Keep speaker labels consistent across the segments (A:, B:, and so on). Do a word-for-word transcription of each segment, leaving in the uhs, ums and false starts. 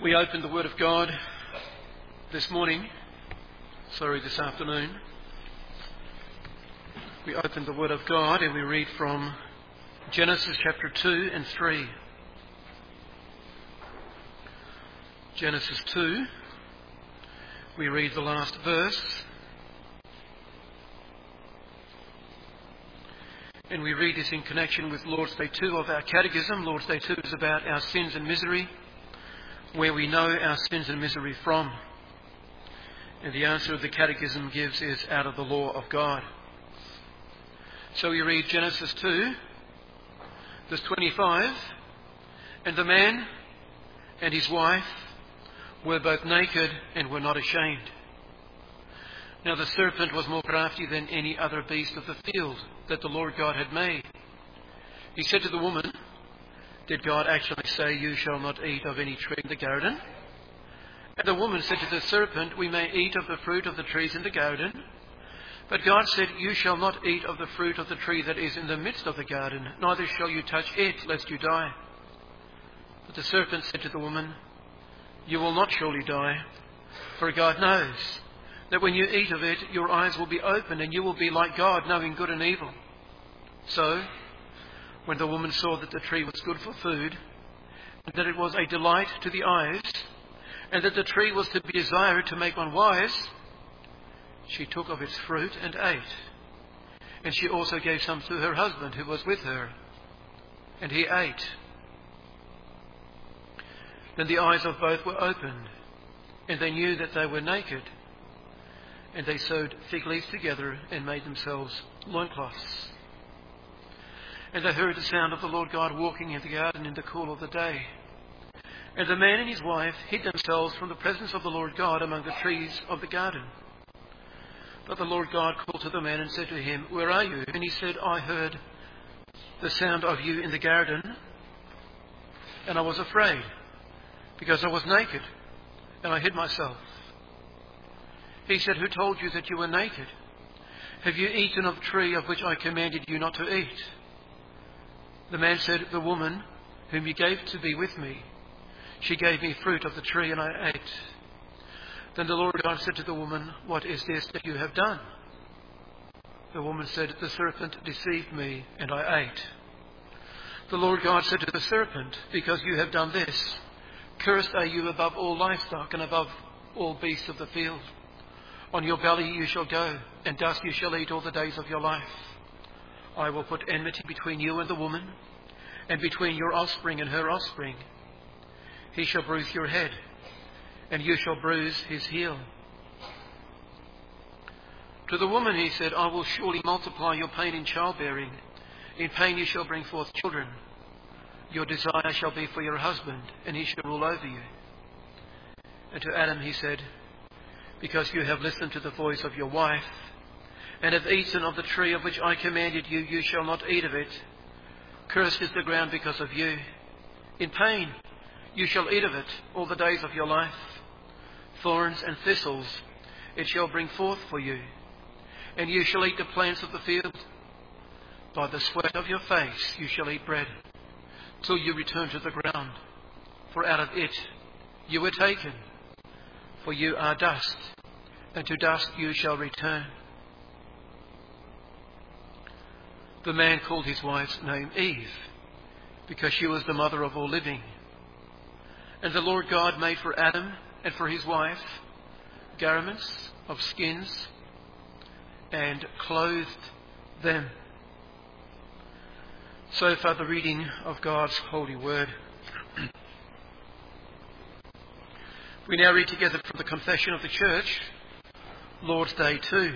A: We opened the Word of God this morning, sorry, this afternoon. We opened the Word of God and we read from Genesis chapter two and three. Genesis two, we read the last verse. And we read this in connection with Lord's Day two of our Catechism. Lord's Day two is about our sins and misery, where we know our sins and misery from. And the answer the Catechism gives is out of the law of God. So we read Genesis two, verse twenty-five. And the man and his wife were both naked and were not ashamed. Now the serpent was more crafty than any other beast of the field that the Lord God had made. He said to the woman, "Did God actually say, 'You shall not eat of any tree in the garden'?" And the woman said to the serpent, "We may eat of the fruit of the trees in the garden. But God said, 'You shall not eat of the fruit of the tree that is in the midst of the garden, neither shall you touch it, lest you die.' But the serpent said to the woman, 'You will not surely die, for God knows that when you eat of it, your eyes will be opened, and you will be like God, knowing good and evil.' So, when the woman saw that the tree was good for food, and that it was a delight to the eyes, and that the tree was to be desired to make one wise, she took of its fruit and ate. And she also gave some to her husband who was with her, and he ate. Then the eyes of both were opened, and they knew that they were naked. And they sewed fig leaves together and made themselves loincloths. And they heard the sound of the Lord God walking in the garden in the cool of the day. And the man and his wife hid themselves from the presence of the Lord God among the trees of the garden. But the Lord God called to the man and said to him, 'Where are you?' And he said, 'I heard the sound of you in the garden, and I was afraid, because I was naked, and I hid myself.' He said, 'Who told you that you were naked? Have you eaten of the tree of which I commanded you not to eat?' The man said, 'The woman whom you gave to be with me, she gave me fruit of the tree, and I ate.' Then the Lord God said to the woman, 'What is this that you have done?' The woman said, 'The serpent deceived me, and I ate.' The Lord God said to the serpent, 'Because you have done this, cursed are you above all livestock and above all beasts of the field. On your belly you shall go, and dust you shall eat all the days of your life. I will put enmity between you and the woman, and between your offspring and her offspring. He shall bruise your head, and you shall bruise his heel.' To the woman he said, 'I will surely multiply your pain in childbearing. In pain you shall bring forth children. Your desire shall be for your husband, and he shall rule over you.' And to Adam he said, 'Because you have listened to the voice of your wife, and have eaten of the tree of which I commanded you, you shall not eat of it. Cursed is the ground because of you. In pain you shall eat of it all the days of your life. Thorns and thistles it shall bring forth for you, and you shall eat the plants of the field. By the sweat of your face you shall eat bread, till you return to the ground. For out of it you were taken, for you are dust, and to dust you shall return.' The man called his wife's name Eve, because she was the mother of all living. And the Lord God made for Adam and for his wife garments of skins and clothed them." So far the reading of God's holy word. We now read together from the Confession of the Church, Lord's Day two.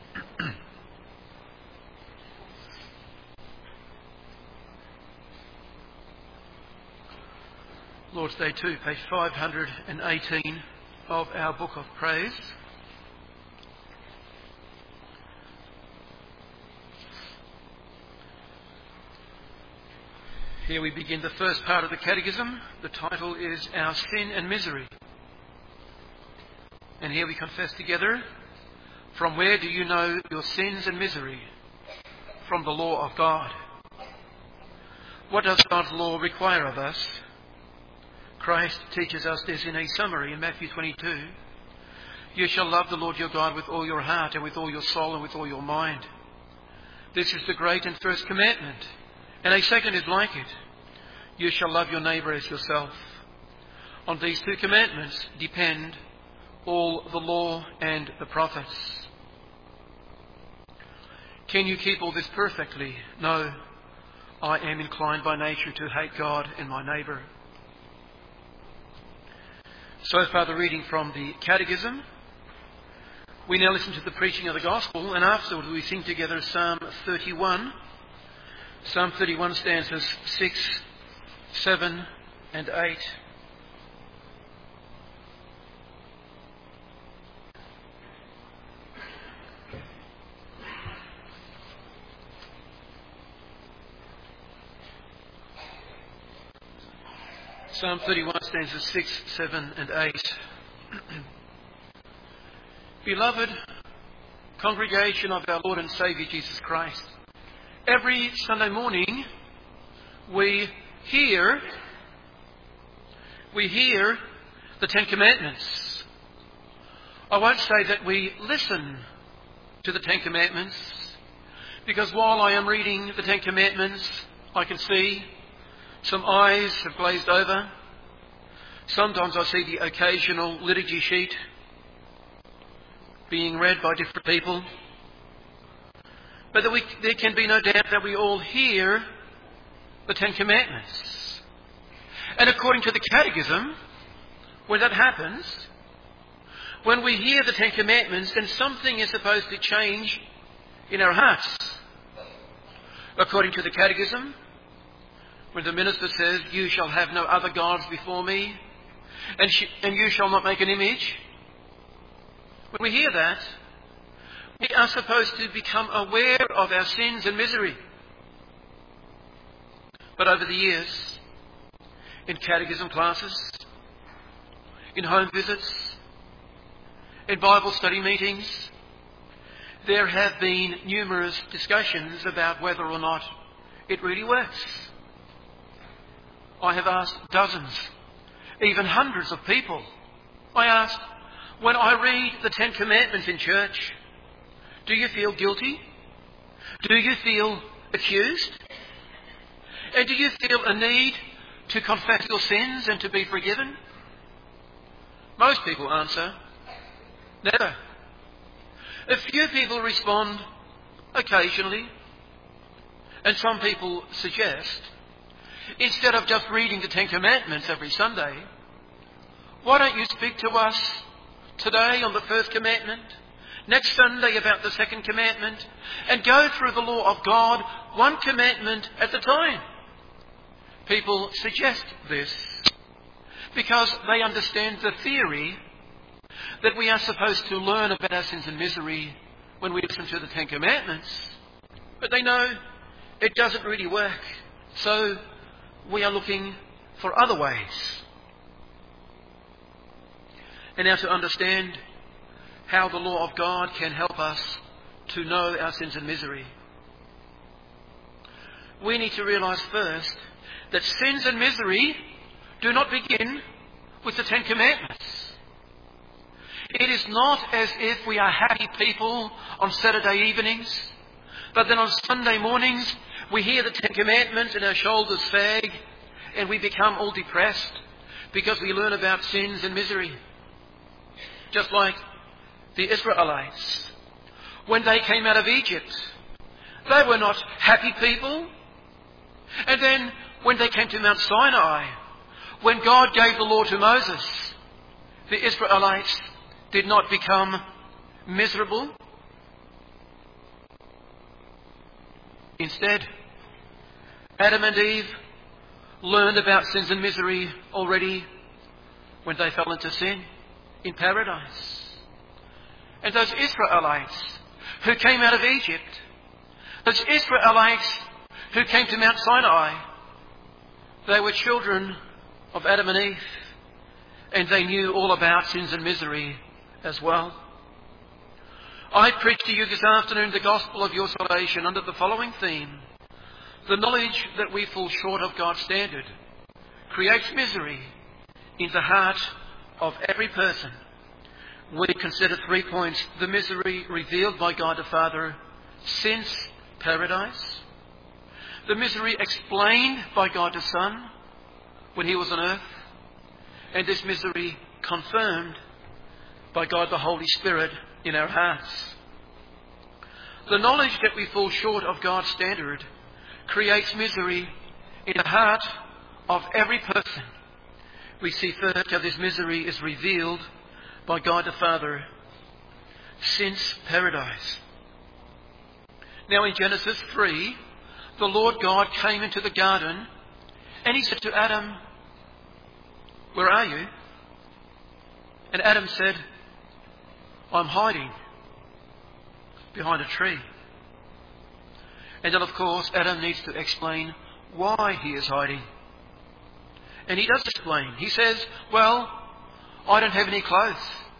A: Lord's Day two, page five hundred eighteen of our Book of Praise. Here we begin the first part of the Catechism. The title is Our Sin and Misery. And here we confess together, "From where do you know your sins and misery? From the law of God." What does God's law require of us? Christ teaches us this in a summary in Matthew twenty-two. You shall love the Lord your God with all your heart and with all your soul and with all your mind. This is the great and first commandment. And a second is like it. You shall love your neighbour as yourself. On these two commandments depend all the law and the prophets. Can you keep all this perfectly? No. I am inclined by nature to hate God and my neighbour. So far the reading from the Catechism. We now listen to the preaching of the Gospel, and afterwards we sing together Psalm thirty-one. Psalm thirty-one stanzas six, seven and eight. Psalm thirty-one stanzas six, seven and eight. Beloved congregation of our Lord and Saviour Jesus Christ, every Sunday morning we hear, we hear the Ten Commandments. I won't say that we listen to the Ten Commandments, because while I am reading the Ten Commandments, I can see some eyes have glazed over. Sometimes I see the occasional liturgy sheet being read by different people. But that we, there can be no doubt that we all hear the Ten Commandments. And according to the Catechism, when that happens, when we hear the Ten Commandments, then something is supposed to change in our hearts. According to the Catechism, when the minister says, you shall have no other gods before me, and, sh- and you shall not make an image, when we hear that, we are supposed to become aware of our sins and misery. But over the years, in catechism classes, in home visits, in Bible study meetings, there have been numerous discussions about whether or not it really works. I have asked dozens, even hundreds of people. I asked, when I read the Ten Commandments in church, do you feel guilty? Do you feel accused? And do you feel a need to confess your sins and to be forgiven? Most people answer, never. A few people respond occasionally, and some people suggest, instead of just reading the Ten Commandments every Sunday, why don't you speak to us today on the first commandment, next Sunday about the second commandment, and go through the law of God one commandment at a time? People suggest this because they understand the theory that we are supposed to learn about our sins and misery when we listen to the Ten Commandments, but they know it doesn't really work, so we are looking for other ways. And now to understand how the law of God can help us to know our sins and misery, we need to realise first that sins and misery do not begin with the Ten Commandments. It is not as if we are happy people on Saturday evenings, but then on Sunday mornings we hear the Ten Commandments and our shoulders sag and we become all depressed because we learn about sins and misery. Just like the Israelites, when they came out of Egypt, they were not happy people. And then when they came to Mount Sinai, when God gave the law to Moses, the Israelites did not become miserable. Instead, Adam and Eve learned about sins and misery already when they fell into sin in paradise. And those Israelites who came out of Egypt, those Israelites who came to Mount Sinai, they were children of Adam and Eve, and they knew all about sins and misery as well. I preach to you this afternoon the gospel of your salvation under the following theme: the knowledge that we fall short of God's standard creates misery in the heart of every person, we consider three points. The misery revealed by God the Father since paradise. The misery explained by God the Son when he was on earth. And this misery confirmed by God the Holy Spirit in our hearts. The knowledge that we fall short of God's standard creates misery in the heart of every person. We see first how this misery is revealed by God the Father since paradise. Now in Genesis three, the Lord God came into the garden and he said to Adam, "Where are you?" And Adam said, "I'm hiding behind a tree." And then of course Adam needs to explain why he is hiding. And he does explain. He says, "Well, I don't have any clothes."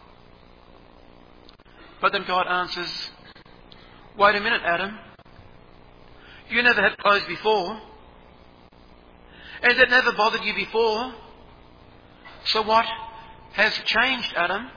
A: But then God answers, "Wait a minute, Adam. You never had clothes before. And that never bothered you before. So what has changed, Adam?"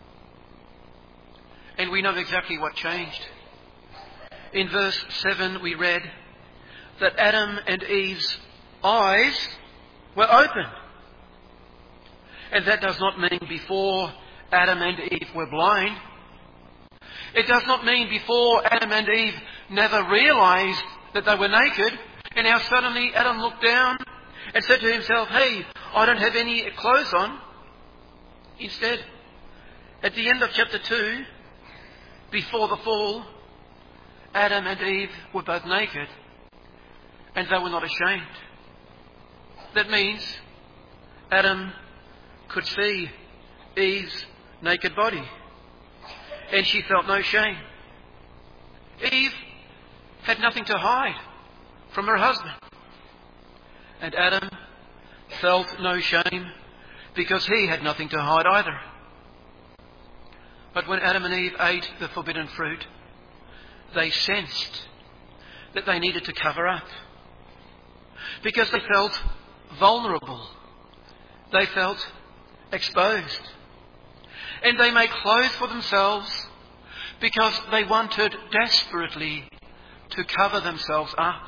A: And we know exactly what changed. In verse seven we read that Adam and Eve's eyes were opened. And that does not mean before Adam and Eve were blind. It does not mean before Adam and Eve never realized that they were naked, and now suddenly Adam looked down and said to himself, "Hey, I don't have any clothes on." Instead, at the end of chapter two, before the fall, Adam and Eve were both naked, and they were not ashamed. That means Adam could see Eve's naked body, and she felt no shame. Eve had nothing to hide from her husband, and Adam felt no shame because he had nothing to hide either. But when Adam and Eve ate the forbidden fruit, they sensed that they needed to cover up because they felt vulnerable. They felt exposed. And they made clothes for themselves because they wanted desperately to cover themselves up.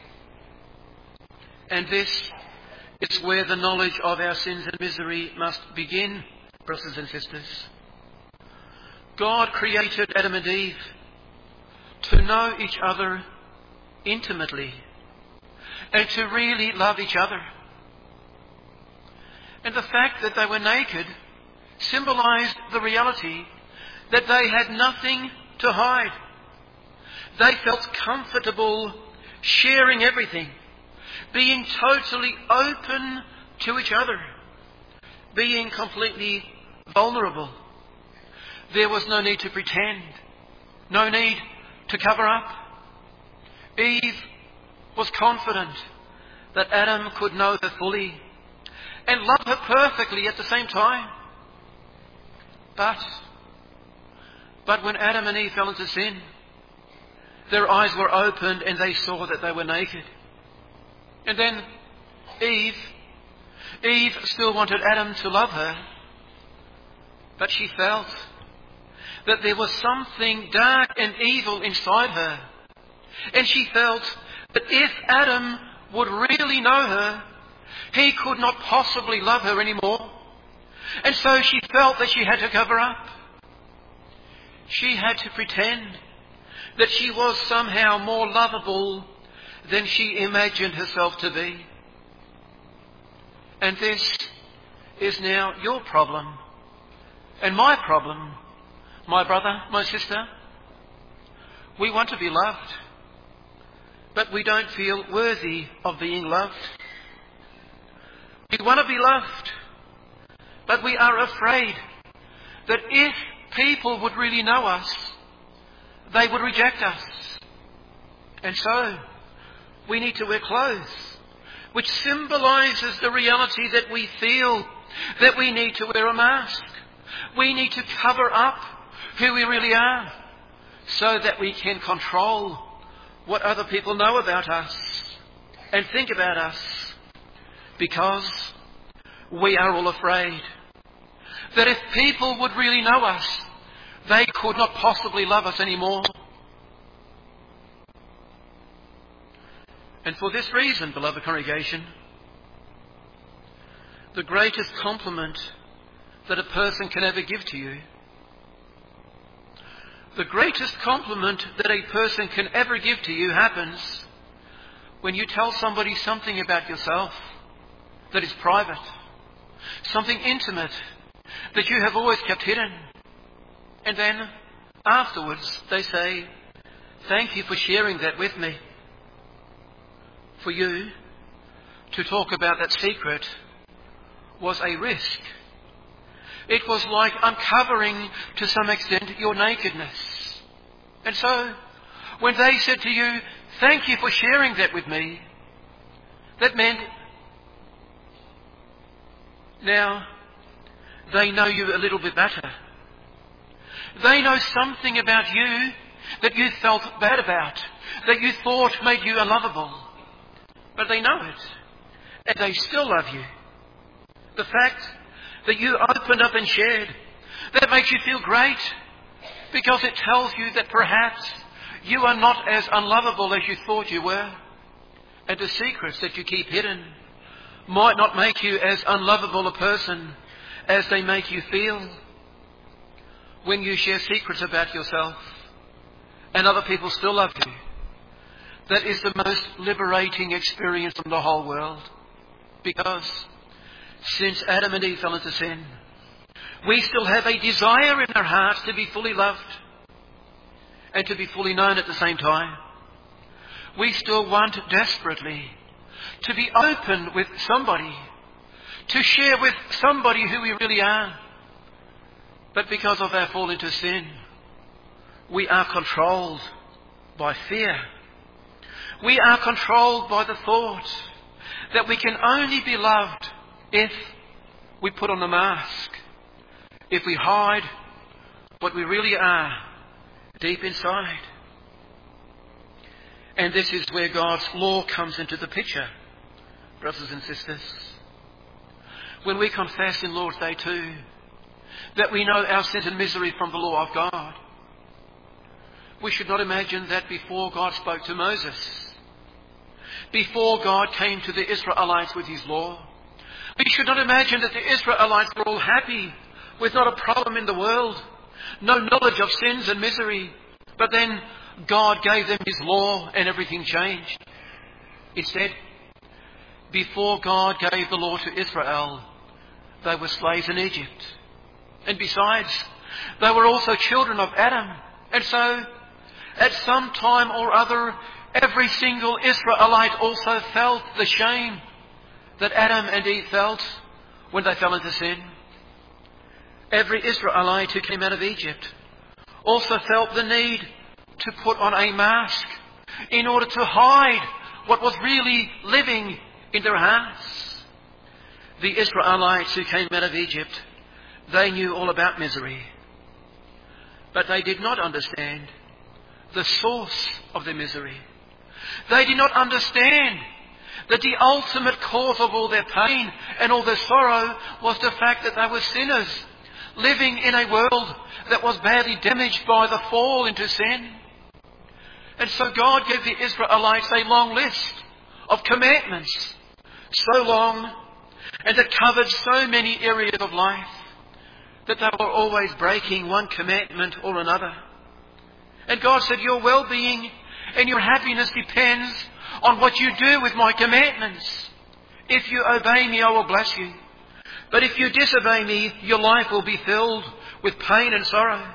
A: And this is where the knowledge of our sins and misery must begin, brothers and sisters. God created Adam and Eve to know each other intimately and to really love each other. And the fact that they were naked symbolized the reality that they had nothing to hide. They felt comfortable sharing everything, being totally open to each other, being completely vulnerable. There was no need to pretend, no need to cover up. Eve was confident that Adam could know her fully and love her perfectly at the same time. But, but when Adam and Eve fell into sin, their eyes were opened and they saw that they were naked. And then Eve, Eve still wanted Adam to love her, but she felt that there was something dark and evil inside her. And she felt that if Adam would really know her, he could not possibly love her anymore. And so she felt that she had to cover up. She had to pretend that she was somehow more lovable than she imagined herself to be. And this is now your problem and my problem, my brother, my sister. We want to be loved, but we don't feel worthy of being loved. We want to be loved, but we are afraid that if people would really know us, they would reject us. And so we need to wear clothes which symbolizes the reality that we feel that we need to wear a mask. We need to cover up who we really are so that we can control what other people know about us and think about us, because we are all afraid that if people would really know us, they could not possibly love us anymore. And for this reason, beloved congregation, the greatest compliment that a person can ever give to you, the greatest compliment that a person can ever give to you happens when you tell somebody something about yourself that is private, something intimate that you have always kept hidden. And then afterwards they say, "Thank you for sharing that with me." For you to talk about that secret was a risk. It was like uncovering to some extent your nakedness. And so when they said to you, "Thank you for sharing that with me," that meant now they know you a little bit better. They know something about you that you felt bad about, that you thought made you unlovable. But they know it, and they still love you. The fact that you opened up and shared, that makes you feel great, because it tells you that perhaps you are not as unlovable as you thought you were, and the secrets that you keep hidden might not make you as unlovable a person as they make you feel. When you share secrets about yourself and other people still love you, that is the most liberating experience in the whole world. Because since Adam and Eve fell into sin, we still have a desire in our hearts to be fully loved and to be fully known at the same time. We still want desperately to be open with somebody, to share with somebody who we really are. But because of our fall into sin, we are controlled by fear. We are controlled by the thought that we can only be loved if we put on a mask, if we hide what we really are deep inside. And this is where God's law comes into the picture, brothers and sisters. When we confess in Lord's Day too that we know our sin and misery from the law of God, we should not imagine that before God spoke to Moses, before God came to the Israelites with his law, we should not imagine that the Israelites were all happy with not a problem in the world, no knowledge of sins and misery, but then God gave them his law and everything changed. Instead, before God gave the law to Israel, they were slaves in Egypt. And besides, they were also children of Adam. And so, at some time or other, every single Israelite also felt the shame that Adam and Eve felt when they fell into sin. Every Israelite who came out of Egypt also felt the need to put on a mask in order to hide what was really living in their hearts. The Israelites who came out of Egypt, they knew all about misery, but they did not understand the source of their misery. They did not understand that the ultimate cause of all their pain and all their sorrow was the fact that they were sinners, living in a world that was badly damaged by the fall into sin. And so God gave the Israelites a long list of commandments, so long, and that covered so many areas of life, that they were always breaking one commandment or another. And God said, your well-being and your happiness depends on what you do with my commandments. If you obey me, I will bless you. But if you disobey me, your life will be filled with pain and sorrow.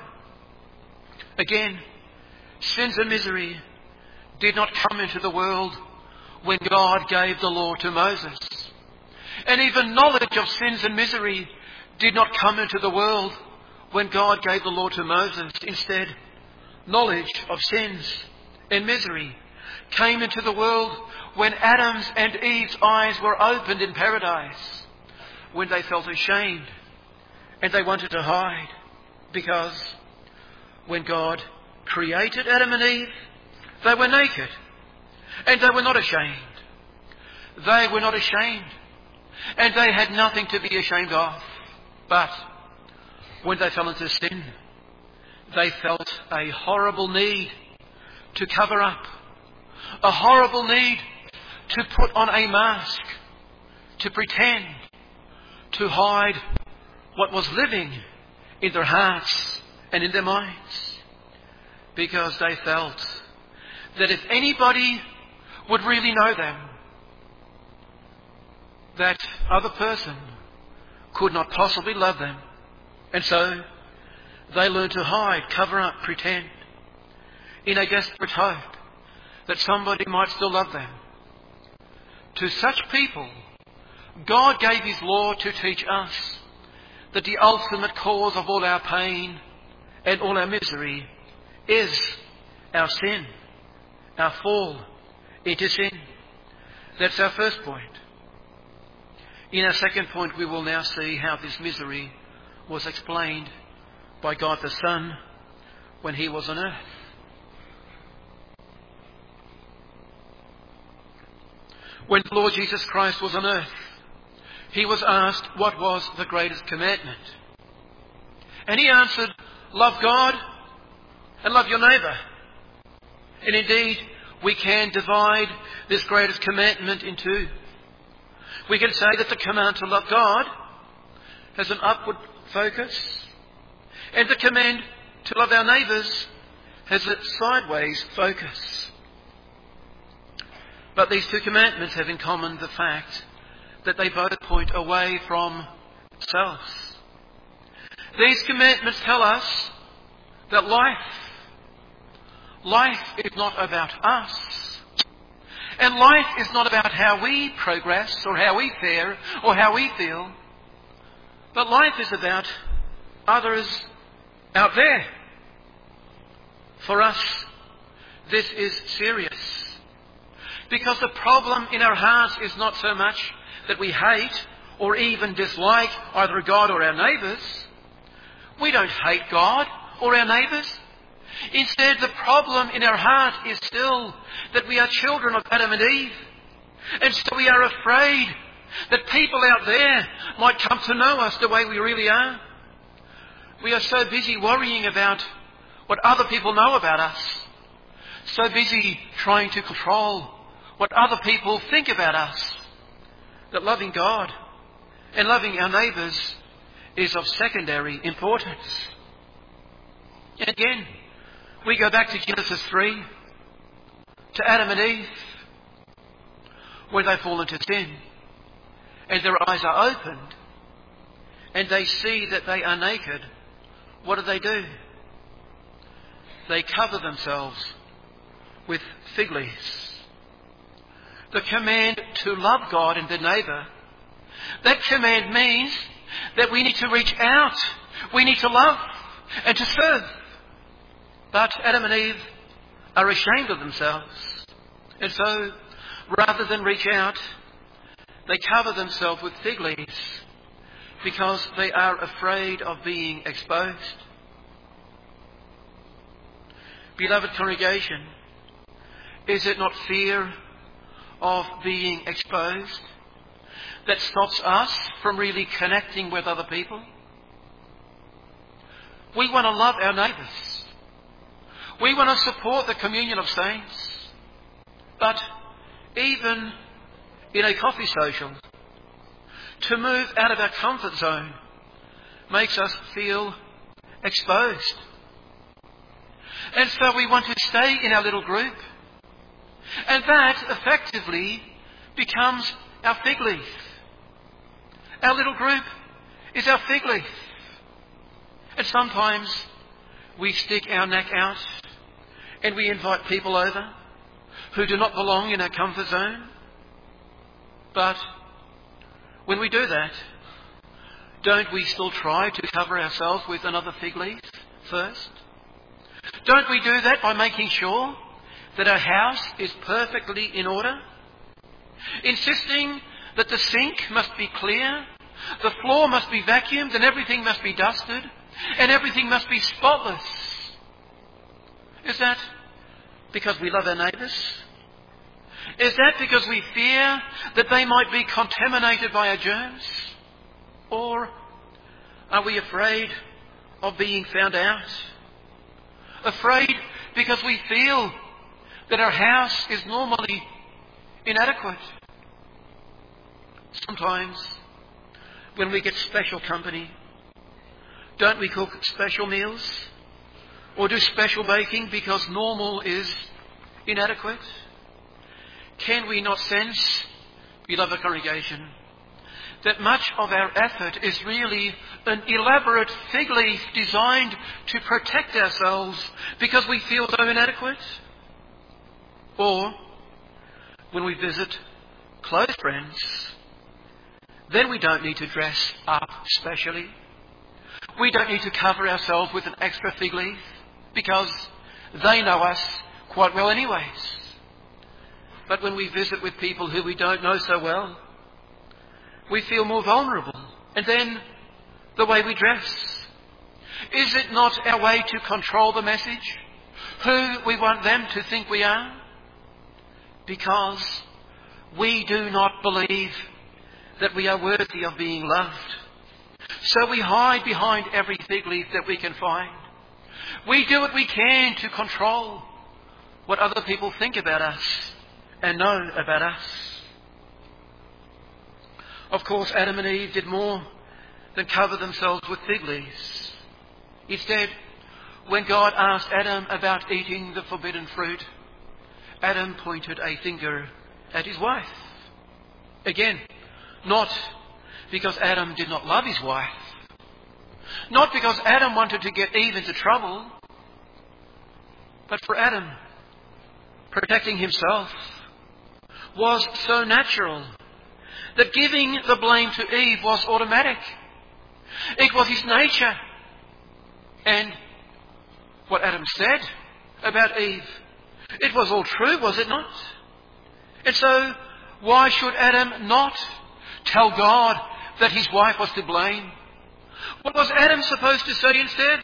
A: Again, sins and misery did not come into the world when God gave the law to Moses. And even knowledge of sins and misery did not come into the world when God gave the law to Moses. Instead, knowledge of sins and misery came into the world when Adam's and Eve's eyes were opened in paradise, when they felt ashamed and they wanted to hide. Because when God created Adam and Eve, they were naked and they were not ashamed. They were not ashamed and they had nothing to be ashamed of. But when they fell into sin, they felt a horrible need to cover up, a horrible need to put on a mask, to pretend, to hide what was living in their hearts and in their minds, because they felt that if anybody would really know them, that other person could not possibly love them. And so they learned to hide, cover up, pretend, in a desperate hope that somebody might still love them. To such people, God gave His law to teach us that the ultimate cause of all our pain and all our misery is our sin, our fall into sin. That's our first point. In our second point, we will now see how this misery was explained by God the Son when He was on earth. When the Lord Jesus Christ was on earth, He was asked what was the greatest commandment. And He answered, love God and love your neighbour. And indeed, we can divide this greatest commandment in two. We can say that the command to love God has an upward focus, and the command to love our neighbours has a sideways focus. But these two commandments have in common the fact that they both point away from self. These commandments tell us that life, life is not about us. And life is not about how we progress or how we fare or how we feel. But life is about others out there. For us, this is serious. Because the problem in our hearts is not so much that we hate or even dislike either God or our neighbours. We don't hate God or our neighbours. Instead, the problem in our heart is still that we are children of Adam and Eve. And so we are afraid that people out there might come to know us the way we really are. We are so busy worrying about what other people know about us. So busy trying to control what other people think about us. That loving God and loving our neighbours is of secondary importance. And again, we go back to Genesis three, to Adam and Eve, when they fall into sin, and their eyes are opened, and they see that they are naked. What do they do? They cover themselves with fig leaves. The command to love God and their neighbour, that command means that we need to reach out, we need to love and to serve. But Adam and Eve are ashamed of themselves. And so, rather than reach out, they cover themselves with fig leaves because they are afraid of being exposed. Beloved congregation, is it not fear of being exposed that stops us from really connecting with other people? We want to love our neighbours. We want to support the communion of saints. But even in a coffee social, to move out of our comfort zone makes us feel exposed. And so we want to stay in our little group. And that effectively becomes our fig leaf. Our little group is our fig leaf. And sometimes we stick our neck out and we invite people over who do not belong in our comfort zone. But when we do that, don't we still try to cover ourselves with another fig leaf first? Don't we do that by making sure that our house is perfectly in order? Insisting that the sink must be clear, the floor must be vacuumed, and everything must be dusted, and everything must be spotless. Is that because we love our neighbours? Is that because we fear that they might be contaminated by our germs? Or are we afraid of being found out? Afraid because we feel that our house is normally inadequate? Sometimes when we get special company, don't we cook special meals? Or do special baking because normal is inadequate? Can we not sense, beloved congregation, that much of our effort is really an elaborate fig leaf designed to protect ourselves because we feel so inadequate? Or when we visit close friends, then we don't need to dress up specially. We don't need to cover ourselves with an extra fig leaf because they know us quite well anyways. But when we visit with people who we don't know so well, we feel more vulnerable. And then the way we dress. Is it not our way to control the message? Who we want them to think we are? Because we do not believe that we are worthy of being loved. So we hide behind every fig leaf that we can find. We do what we can to control what other people think about us and know about us. Of course, Adam and Eve did more than cover themselves with fig leaves. Instead, when God asked Adam about eating the forbidden fruit, Adam pointed a finger at his wife. Again, not because Adam did not love his wife. Not because Adam wanted to get Eve into trouble. But for Adam, protecting himself was so natural that giving the blame to Eve was automatic. It was his nature. And what Adam said about Eve, it was all true, was it not? And so, why should Adam not tell God that his wife was to blame? What was Adam supposed to say instead?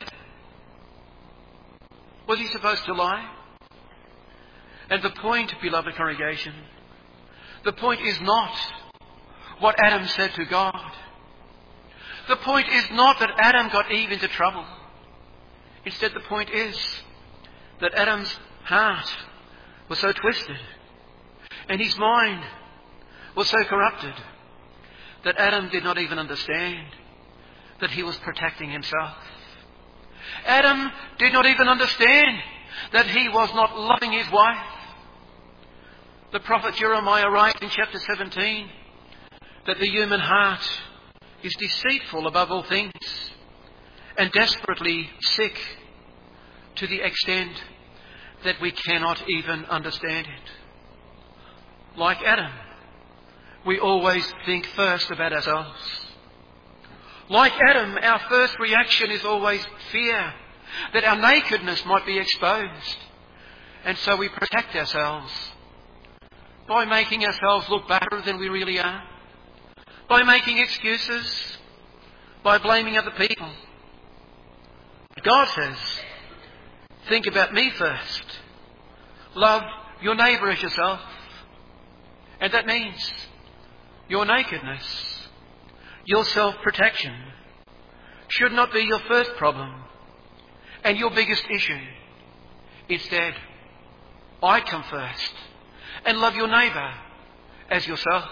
A: Was he supposed to lie? And the point, beloved congregation, the point is not what Adam said to God. The point is not that Adam got Eve into trouble. Instead, the point is that Adam's heart was so twisted and his mind was so corrupted that Adam did not even understand that he was protecting himself. Adam did not even understand that he was not loving his wife. The prophet Jeremiah writes in chapter seventeen that the human heart is deceitful above all things and desperately sick to the extent that we cannot even understand it. Like Adam, we always think first about ourselves. Like Adam, our first reaction is always fear that our nakedness might be exposed. And so we protect ourselves by making ourselves look better than we really are, by making excuses, by blaming other people. But God says, think about me first. Love your neighbour as yourself. And that means your nakedness, your self-protection should not be your first problem and your biggest issue. Instead, I come first and love your neighbour as yourself.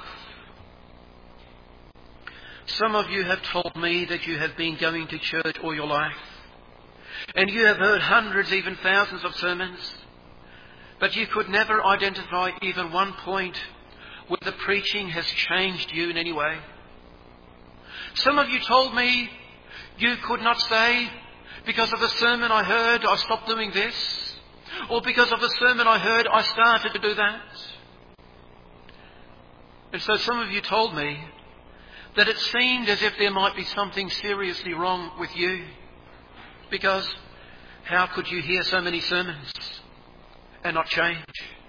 A: Some of you have told me that you have been going to church all your life and you have heard hundreds, even thousands of sermons, but you could never identify even one point where the preaching has changed you in any way. Some of you told me you could not say, because of a sermon I heard, I stopped doing this, or because of a sermon I heard, I started to do that. And so some of you told me that it seemed as if there might be something seriously wrong with you, because how could you hear so many sermons and not change?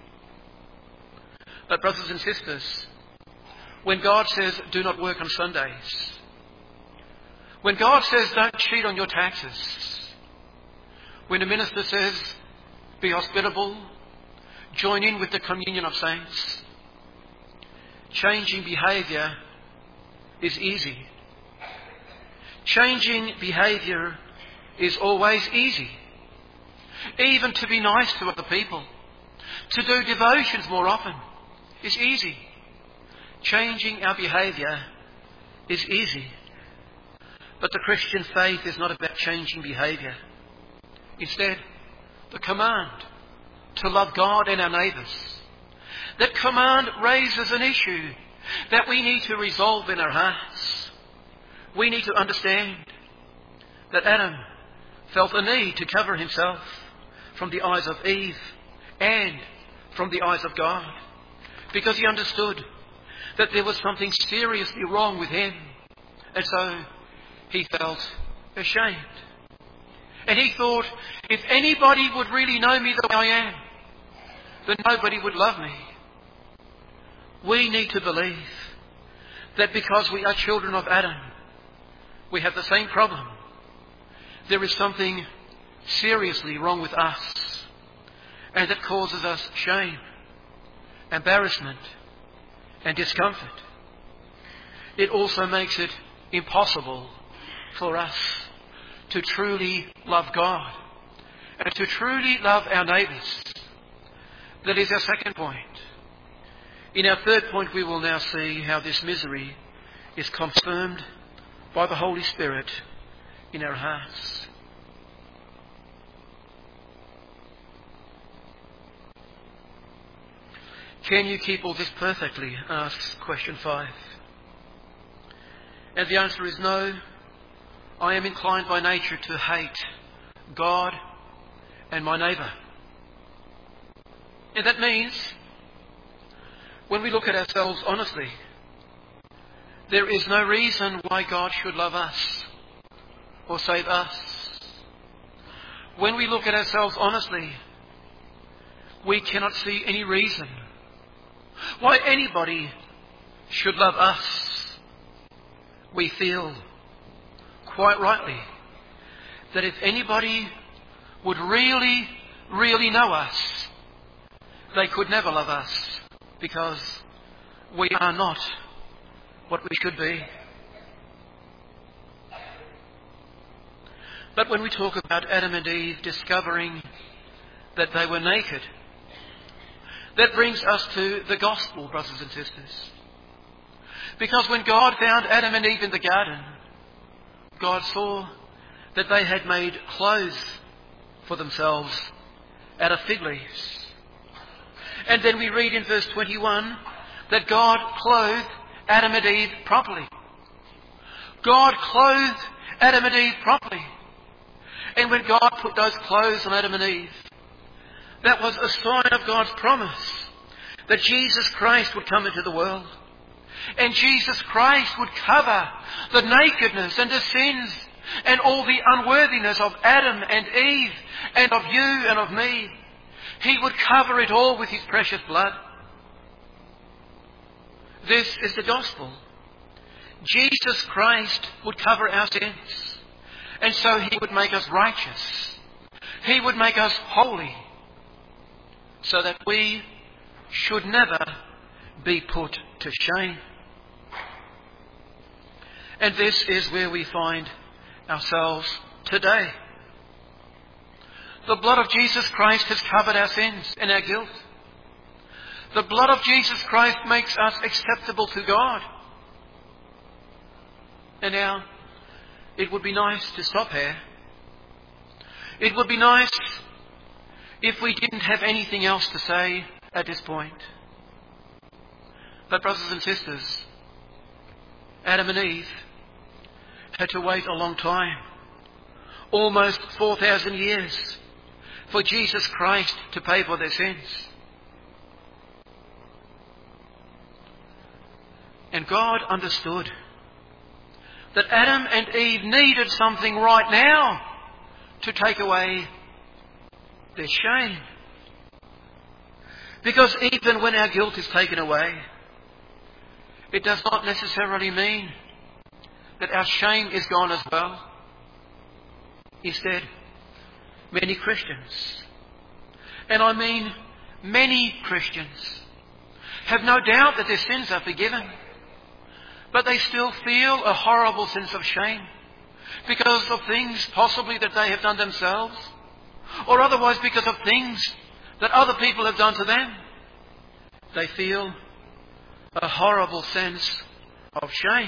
A: But brothers and sisters, when God says do not work on Sundays, when God says don't cheat on your taxes, when the minister says be hospitable, join in with the communion of saints. Changing behaviour is easy. Changing behaviour is always easy. Even to be nice to other people, to do devotions more often, is easy. Changing our behaviour is easy. But the Christian faith is not about changing behaviour. Instead, the command to love God and our neighbours, that command raises an issue that we need to resolve in our hearts. We need to understand that Adam felt a need to cover himself from the eyes of Eve and from the eyes of God, because he understood that there was something seriously wrong with him, and so he felt ashamed. And he thought, if anybody would really know me the way I am, then nobody would love me. We need to believe that because we are children of Adam, we have the same problem. There is something seriously wrong with us, and that causes us shame, embarrassment, and discomfort. It also makes it impossible for us to truly love God and to truly love our neighbours. That is our second point. In our third point, we will now see how this misery is confirmed by the Holy Spirit in our hearts. Can you keep all this perfectly? Asks question five. And the answer is no. I am inclined by nature to hate God and my neighbour. And that means, when we look at ourselves honestly, there is no reason why God should love us or save us. When we look at ourselves honestly, we cannot see any reason why anybody should love us. We feel, quite rightly, that if anybody would really, really know us, they could never love us, because we are not what we should be. But when we talk about Adam and Eve discovering that they were naked, that brings us to the gospel, brothers and sisters. Because when God found Adam and Eve in the garden, God saw that they had made clothes for themselves out of fig leaves. And then we read in verse twenty-one that God clothed Adam and Eve properly. God clothed Adam and Eve properly. And when God put those clothes on Adam and Eve, that was a sign of God's promise that Jesus Christ would come into the world. And Jesus Christ would cover the nakedness and the sins and all the unworthiness of Adam and Eve and of you and of me. He would cover it all with His precious blood. This is the gospel. Jesus Christ would cover our sins, and so He would make us righteous. He would make us holy, so that we should never be put to shame. And this is where we find ourselves today. The blood of Jesus Christ has covered our sins and our guilt. The blood of Jesus Christ makes us acceptable to God. And now, it would be nice to stop here. It would be nice if we didn't have anything else to say at this point. But brothers and sisters, Adam and Eve had to wait a long time, almost four thousand years, for Jesus Christ to pay for their sins. And God understood that Adam and Eve needed something right now to take away their shame. Because even when our guilt is taken away, it does not necessarily mean that our shame is gone as well. Instead, many Christians, and I mean many Christians have no doubt that their sins are forgiven, but they still feel a horrible sense of shame because of things possibly that they have done themselves, or otherwise because of things that other people have done to them. They feel a horrible sense of shame.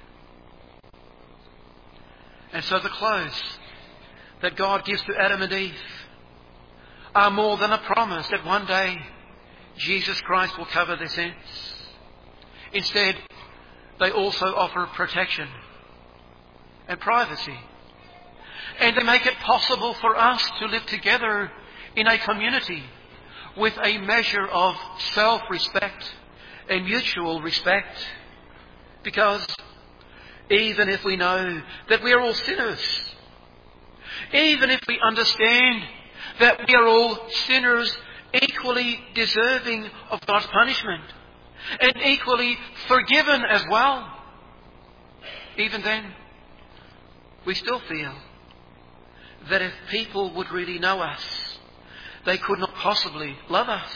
A: And so the clothes that God gives to Adam and Eve are more than a promise that one day Jesus Christ will cover their sins. Instead, they also offer protection and privacy. And they make it possible for us to live together in a community with a measure of self-respect and mutual respect. Because even if we know that we are all sinners, even if we understand that we are all sinners equally deserving of God's punishment and equally forgiven as well, even then we still feel that if people would really know us, they could not possibly love us.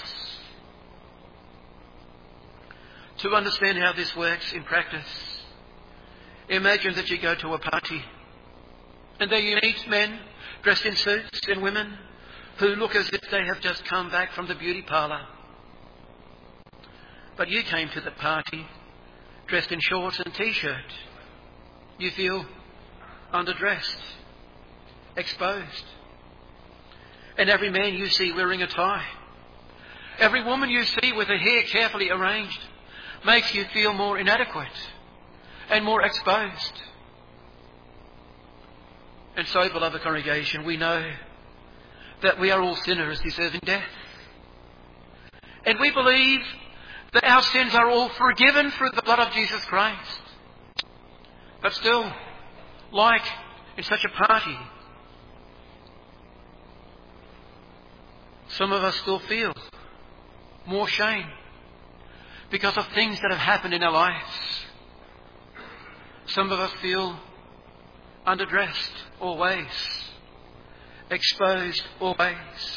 A: To understand how this works in practice, imagine that you go to a party and there you meet men dressed in suits and women who look as if they have just come back from the beauty parlour. But you came to the party dressed in shorts and t-shirt. You feel underdressed, exposed. And every man you see wearing a tie, every woman you see with her hair carefully arranged, makes you feel more inadequate and more exposed. And so, beloved congregation, we know that we are all sinners deserving death. And we believe that our sins are all forgiven through the blood of Jesus Christ. But still, like in such a party, some of us still feel more shame because of things that have happened in our lives. Some of us feel underdressed always, exposed always.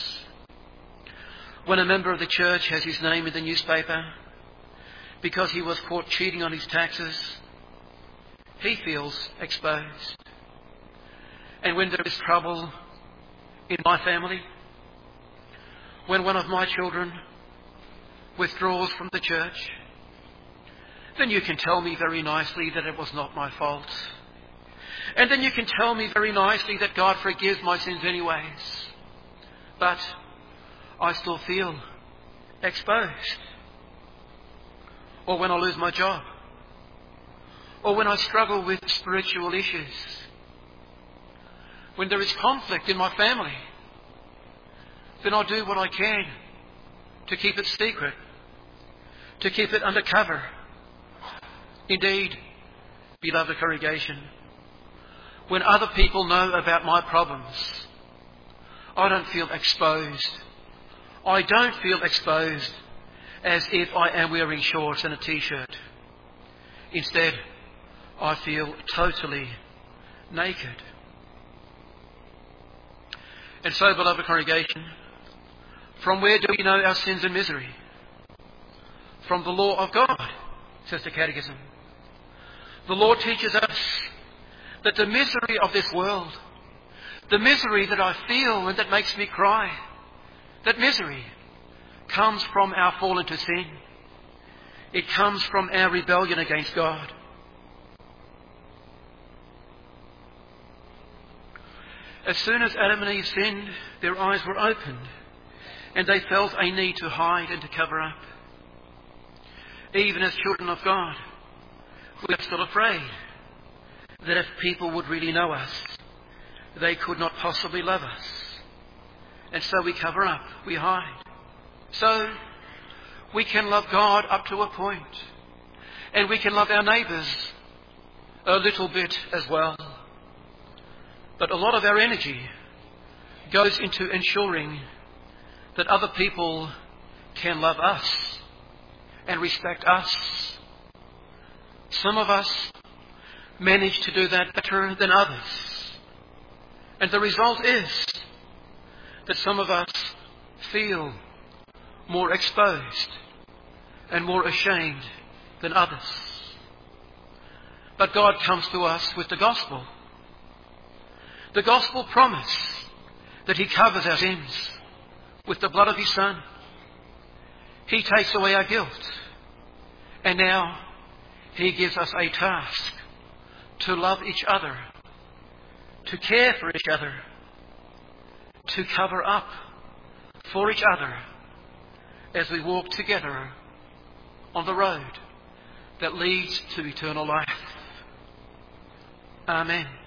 A: When a member of the church has his name in the newspaper because he was caught cheating on his taxes, he feels exposed. And when there is trouble in my family, when one of my children withdraws from the church, then you can tell me very nicely that it was not my fault. And then you can tell me very nicely that God forgives my sins anyways. But I still feel exposed. Or when I lose my job. Or when I struggle with spiritual issues. When there is conflict in my family, then I do what I can to keep it secret, to keep it under cover. Indeed, beloved congregation, when other people know about my problems, I don't feel exposed. I don't feel exposed as if I am wearing shorts and a t-shirt. Instead, I feel totally naked. And so, beloved congregation, from where do we know our sins and misery? From the law of God, says the Catechism. The Lord teaches us that the misery of this world, the misery that I feel and that makes me cry, that misery comes from our fall into sin. It comes from our rebellion against God. As soon as Adam and Eve sinned, their eyes were opened and they felt a need to hide and to cover up. Even as children of God, we are still afraid that if people would really know us, they could not possibly love us. And so we cover up, we hide. So we can love God up to a point, and we can love our neighbours a little bit as well. But a lot of our energy goes into ensuring that other people can love us and respect us. Some of us manage to do that better than others. And the result is that some of us feel more exposed and more ashamed than others. But God comes to us with the gospel. The gospel promise that He covers our sins with the blood of His Son. He takes away our guilt. And now He gives us a task to love each other, to care for each other, to cover up for each other as we walk together on the road that leads to eternal life. Amen.